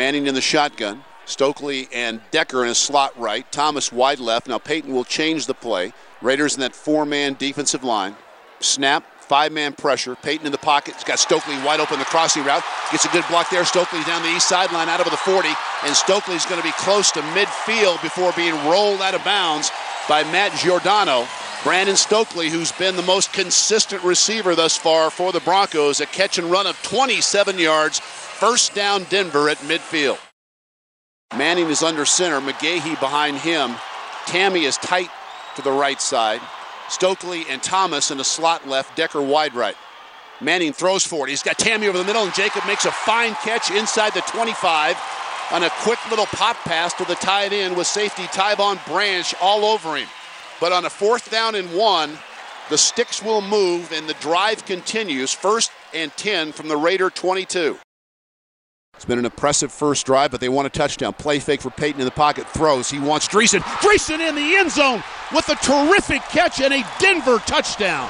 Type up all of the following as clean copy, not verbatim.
Manning in the shotgun. Stokely and Decker in a slot right. Thomas wide left. Now Payton will change the play. Raiders in that four-man defensive line. Snap, five-man pressure. Payton in the pocket. He's got Stokely wide open the crossing route. Gets a good block there. Stokely's down the east sideline out of the 40. And Stokely's going to be close to midfield before being rolled out of bounds by Matt Giordano. Brandon Stokely, who's been the most consistent receiver thus far for the Broncos, a catch and run of 27 yards. First down Denver at midfield. Manning is under center. McGahee behind him. Tammy is tight to the right side. Stokely and Thomas in a slot left. Decker wide right. Manning throws for it. He's got Tammy over the middle, and Jacob makes a fine catch inside the 25 on a quick little pop pass to the tight end with safety Tyvon Branch all over him. But on a 4th down and 1, the sticks will move and the drive continues. 1st and 10 from the Raider 22. It's been an impressive first drive, but they want a touchdown. Play fake for Payton in the pocket. Throws. He wants Dreesen. Dreesen in the end zone with a terrific catch and a Denver touchdown.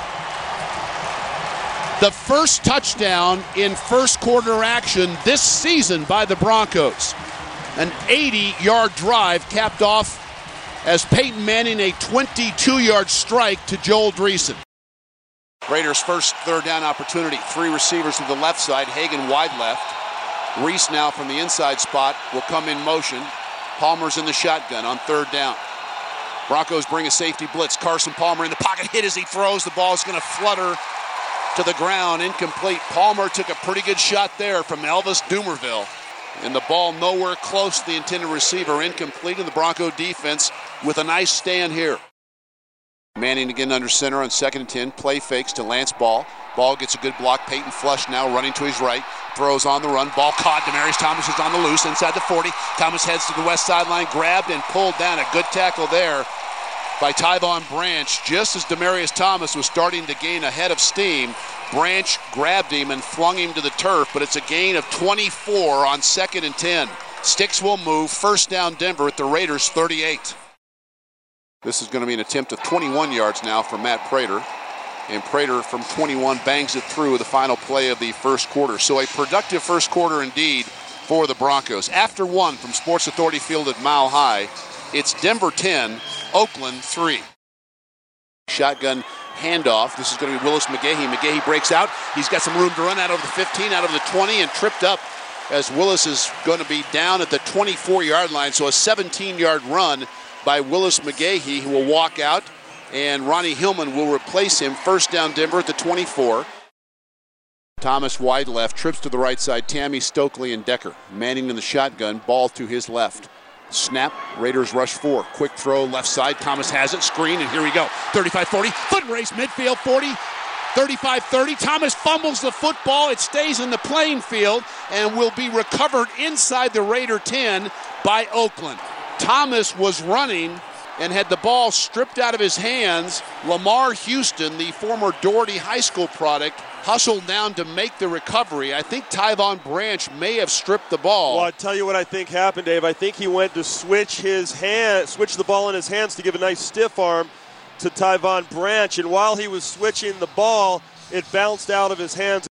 The first touchdown in first quarter action this season by the Broncos. An 80-yard drive capped off as Peyton Manning a 22-yard strike to Joel Dreesen. Raiders' first 3rd down opportunity. 3 receivers to the left side. Hagan wide left. Reese now from the inside spot will come in motion. Palmer's in the shotgun on 3rd down. Broncos bring a safety blitz. Carson Palmer in the pocket, hit as he throws. The ball is going to flutter to the ground, incomplete. Palmer took a pretty good shot there from Elvis Dumerville. And the ball nowhere close to the intended receiver, incomplete, in the Bronco defense with a nice stand here. Manning again under center on 2nd and 10. Play fakes to Lance Ball. Ball gets a good block. Peyton Flush now running to his right. Throws on the run. Ball caught. Demaryius Thomas is on the loose inside the 40. Thomas heads to the west sideline. Grabbed and pulled down. A good tackle there by Tyvon Branch. Just as Demaryius Thomas was starting to gain a head of steam, Branch grabbed him and flung him to the turf, but it's a gain of 24 on 2nd and 10. Sticks will move. First down Denver at the Raiders 38. This is going to be an attempt of 21 yards now for Matt Prater. And Prater from 21 bangs it through the final play of the first quarter. So a productive first quarter indeed for the Broncos. After 1 from Sports Authority Field at Mile High, it's Denver 10, Oakland 3. Shotgun handoff. This is going to be Willis McGahee. McGahee breaks out. He's got some room to run out of the 15, out of the 20, and tripped up as Willis is going to be down at the 24-yard line. So a 17-yard run by Willis McGahee, who will walk out, and Ronnie Hillman will replace him. First down Denver at the 24. Thomas wide left, trips to the right side. Tammy, Stokely, and Decker. Manning in the shotgun, ball to his left. Snap, Raiders rush 4. Quick throw left side. Thomas has it, screen, and here we go. 35-40, foot race, midfield, 40. 35-30, Thomas fumbles the football. It stays in the playing field and will be recovered inside the Raider 10 by Oakland. Thomas was running and had the ball stripped out of his hands. Lamar Houston, the former Doherty High School product, hustled down to make the recovery. I think Tyvon Branch may have stripped the ball. Well, I'll tell you what I think happened, Dave. I think he went to switch the ball in his hands to give a nice stiff arm to Tyvon Branch, and while he was switching the ball, it bounced out of his hands.